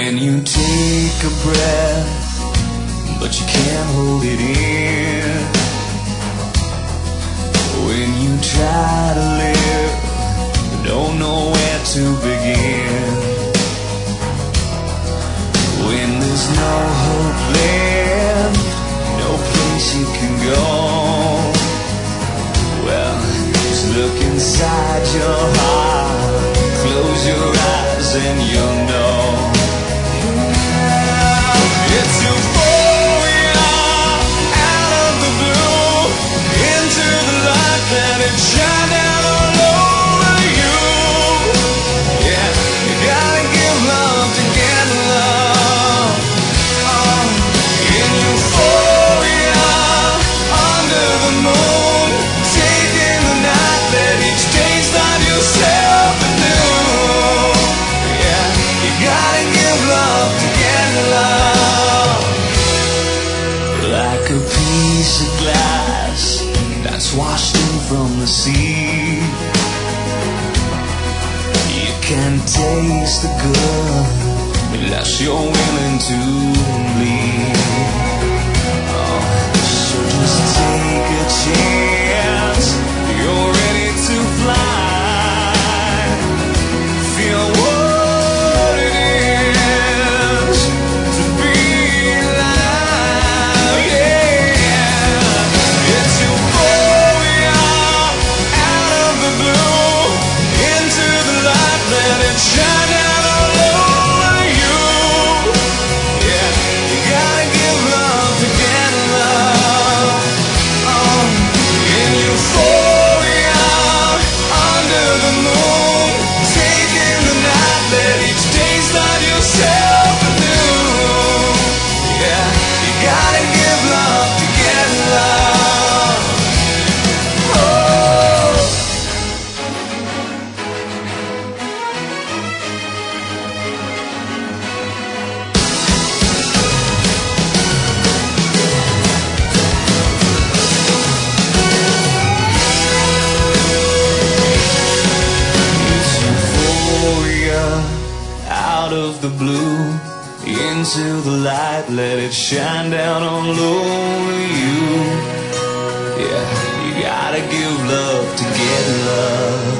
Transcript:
When you take a breath, but you can't hold it in. When you try to live, but don't know where to begin. When there's no hope left, no place you can go, well, just look inside your heart, close your eyes and you'll know. It's euphoria, out of the blue, into the light, let it shine down all over you. Yeah, you gotta give love to get love. In euphoria, under the moon, taking the night, let each day start yourself anew. Yeah, you gotta give love to get love. Like a piece of glass that's washed in from the sea, you can't taste the good unless you're willing to bleed. Oh, so just take a chance, you're ready to fly. Feel what it is to be alive, yeah. It's euphoria, out of the blue, into the light, let it shine down all over you. Yeah, you gotta give love to get love. In euphoria, under the moon, taking the night, let each day start yourself anew. Yeah, you gotta give love to get love. Oh. It's euphoria, out of the blue, into the light, let it shine down all over you. Yeah, you gotta give love to get love.